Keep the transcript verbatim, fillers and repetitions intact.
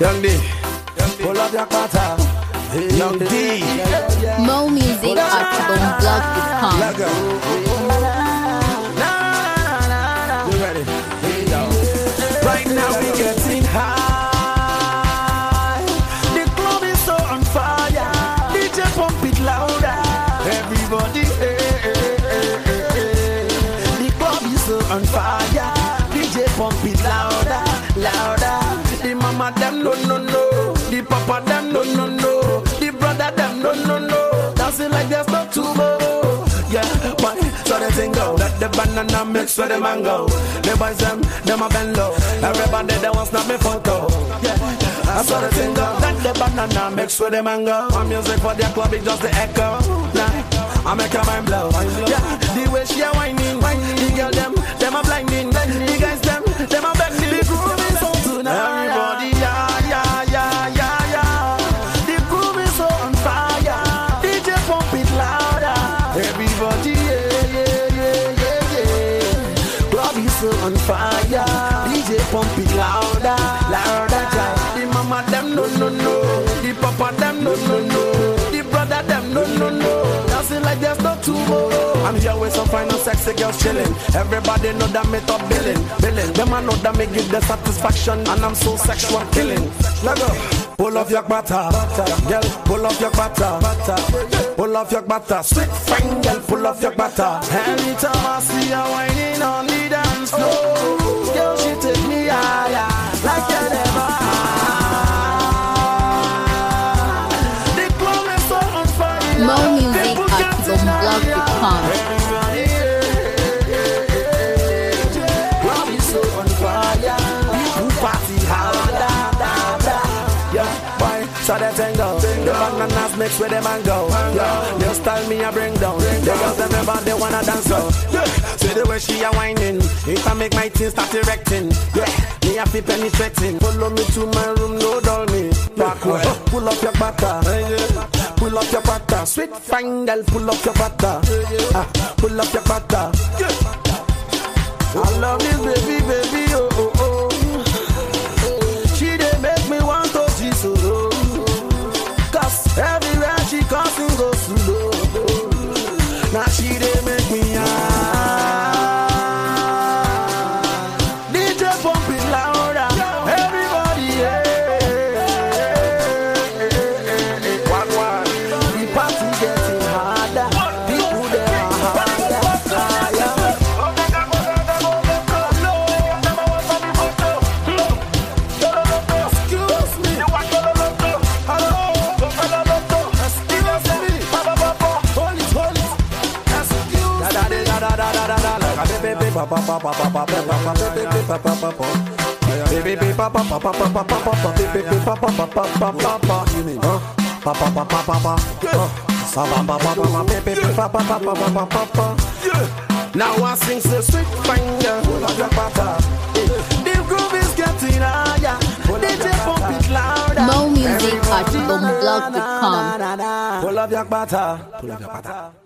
Young D, pull up your cutter. Young D. Mo music at bomblog dot com. You ready? Right now we getting high. The club is so on fire. D J pump it louder. Everybody, hey, hey, hey, hey, hey. The club is so on fire. D J pump it louder, louder. The mama them no no no. The papa them no no no. The brother them no no no. Dancing like there's no tomorrow. Yeah, why? So they think go. Let the banana mix with the mango. The boys them, them a bend low. Everybody they wants not me photo. Yeah, that's what they think go. Let the banana mix with the mango. My music for their club is just the echo. Nah, I make a mind blow. Yeah, the way she a whining, the girl them, them a blinding. The guys them, them a bending. The groove is on tonight. Everybody, yeah, yeah, yeah, yeah, yeah. The groove is so on fire. D J pump it louder. Everybody, yeah, yeah, yeah, yeah, yeah. Club is so on fire. D J pump it louder, louder, child. The mama them no no no. The papa them no no no. The brother them no no no. Dancing like there's no tomorrow. I'm here with some fine and sexy girls chilling. Everybody know that me top billing, billing. Them I know that me give the satisfaction, and I'm so sexual killing. Let go. Pull off your butter, girl. Pull off your butter, pull off your butter. Sweet fine girl, pull off your butter. Anytime I see her whining on the dance floor, girl, she take me higher, like you never. The club is so on fire. Mo music at bomblog dot com. Club is so on fire. People party harder. So they tango, the bananas mix with the mango. Yeah, new style me a bring down. The girls everybody they wanna dance so. Yeah, see the way she a whining. If I make my team start erecting, yeah, me a fi penetrating. Follow me to my room, no dull me. Backward, pull up your butter, pull up your butter. Sweet fine girl, pull up your butter, ah, pull up your butter. I love this baby, baby, oh oh oh. She dey make me want to G so. Everywhere she comes and goes slow. Now she dey make me high. D J pump it louder. Everybody, yeah. One one. The party getting harder. People there are harder. Excuse me. Hello. Now I sing so sweet finger. The groove is getting higher. D J pump it louder. Mo music at bomblog dot com. Pull up your butter. Pull up your butter.